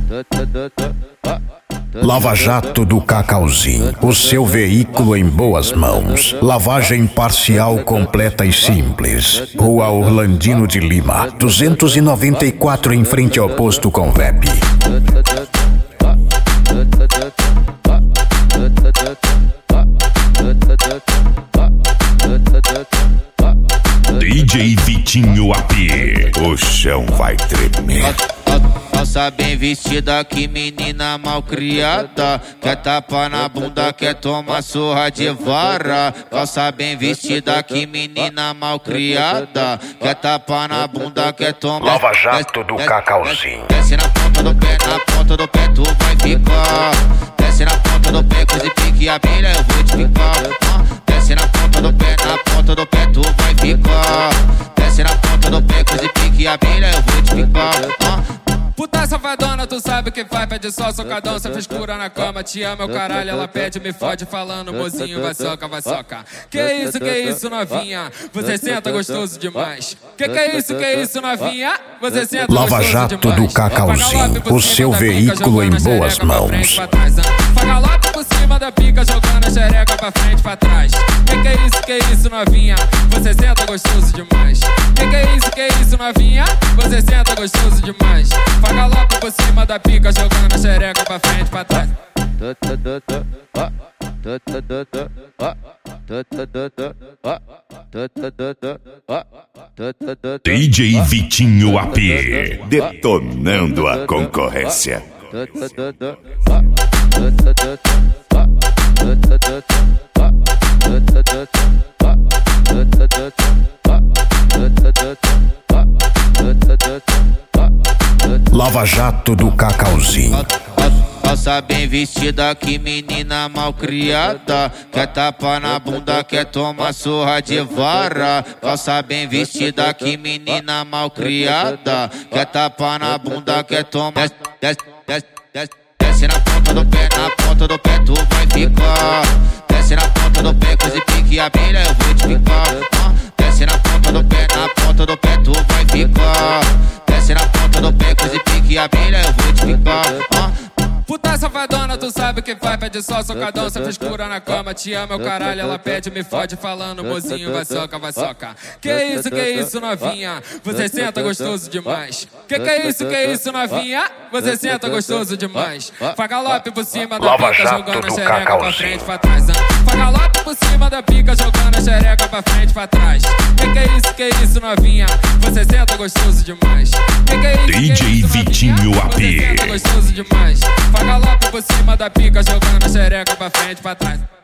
Lava Jato do Cacauzinho, o seu veículo em boas mãos. Lavagem parcial, completa e simples. Rua Orlandino de Lima, 294, em frente ao posto Convep. DJ Vitinho AP, o chão vai tremer. Calça bem vestida, que menina malcriada. Quer tapa na bunda, quer tomar surra de vara. Calça bem vestida, que menina malcriada. Quer tapa na bunda, quer tomar. Lava Jato do Cacauzinho. Desce na ponta do pé, na ponta do pé tu vai ficar. Desce na ponta do pé, coisa pique abelha, eu vou te picar. Desce na ponta do pé, na ponta do pé tu vai ficar. Desce na ponta do pé, coisa pique abelha, eu vou te picar. Puta safadona, tu sabe o que faz, pede só socadão, cê frescura na cama, te ama o caralho, ela pede, me fode falando, mozinho, vai soca, vai soca. Que isso, novinha, você senta gostoso demais. Que isso, novinha, você senta Lava Jato do Cacauzinho, o seu veículo em boas mãos. Faz galope por cima da pica, jogando a xereca pra frente, pra trás. Que isso, novinha, você senta gostoso demais. Que isso, novinha, você senta gostoso demais. Faz galope por cima da pica, jogando a xereca pra frente, pra trás. DJ Vitinho AP, detonando a concorrência. Lava Jato do Cacauzinho. Calça bem vestida, que menina malcriada. Quer tapa na bunda, quer tomar surra de vara. Calça bem vestida, que menina malcriada. Quer tapa na bunda, quer tomar. Desce na ponta do pé, na ponta do pé tu vai ficar. Desce na ponta do pé, coisa pique abelha, eu vou te picar. Desce na ponta do pé, na ponta do pé tu vai ficar. Desce na ponta do pé, coisa pique abelha, eu vou te picar. Puta safadona, tu sabe o que faz, pede só socadão, cê frescura na cama, te ama o caralho, ela pede, me fode falando, mozinho, vai soca, vai soca. Que isso, novinha, você senta gostoso demais. Que isso, novinha, você senta gostoso demais. Faz galope por cima da pica, jogando a xereca pra frente, pra trás. Faz galope por cima da pica, jogando a xereca pra frente, pra trás. Que isso, novinha, você senta gostoso demais. DJ Vitinho AP, você senta gostoso demais. Faz galope por cima da pica, jogando a xereca pra frente, pra trás.